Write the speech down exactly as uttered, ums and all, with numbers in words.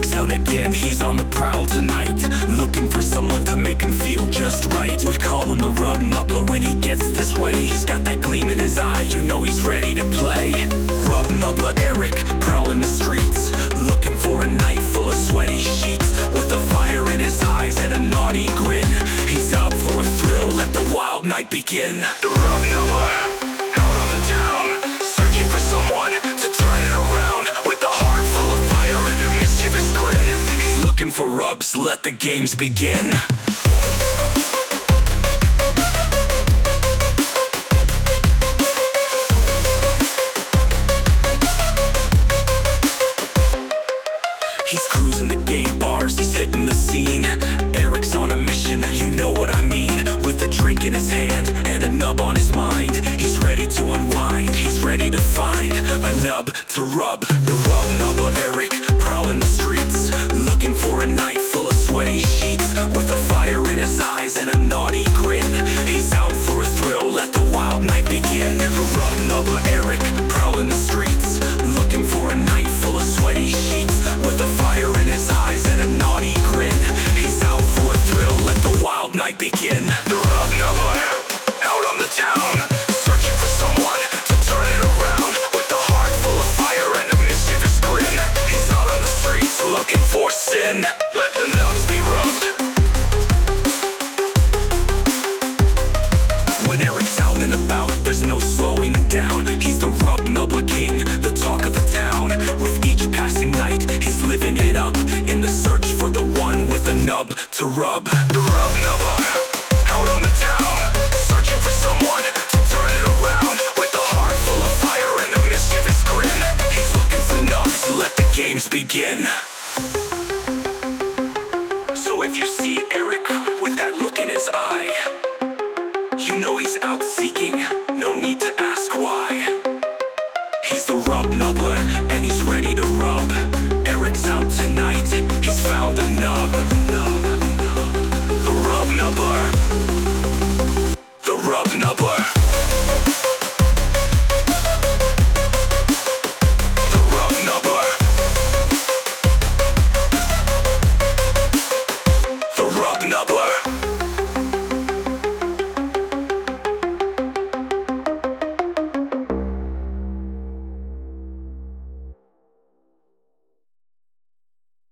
Eric's out again, he's on the prowl tonight, looking for someone to make him feel just right. We call him the Rub Nubbler when he gets this way. He's got that gleam in his eye, you know he's ready to play. Rub Nubbler Eric, prowling the streets, looking for a night full of sweaty sheets. With a fire in his eyes and a naughty grin, he's out for a thrill, let the wild night begin. The Rub Nubbler, out on the town, searching for someone to turn it around. With a heart full of fire and a mischievous grin, he's looking for rubs, let the games begin. He's cruising the gay bars, he's hitting the scene. Eric's on a mission, you know what I mean. With a drink in his hand and a nub on his mind, he's ready to unwind, he's ready to find a nub to rub. The Rub Nubbler Eric, prowling the streets, looking for a night full of sweaty sheets. With a fire in his eyes and a naughty grin, he's out for a thrill, let the wild night begin. The Rub Nubbler Eric, prowling the streets, looking for a night full of sweaty sheets. With a fire in his eyes and a naughty grin, he's out for a thrill, let the wild night begin. The Rub Nubbler, out on the town, searching for someone to turn it around. With a heart full of fire and a mischievous grin, he's out on the streets looking for sin, let the nubs be rubbed. When Eric's out and about, there's no slowing down. He's the Rub Nubbler King, the talk of the town. With each passing night, he's living it up, in the search for the one with a nub to rub. The Rub Nubbler, out on the town, searching for someone to turn it around. With a heart full of fire and a mischievous grin, he's looking for nubs, let the games begin. So if you see Eric with that look in his eye, you know he's out seeking, no need to ask why. He's the Rub Nubbler, and he's ready to rub. Eric's out tonight, he's found a nub. The Rub Nubbler.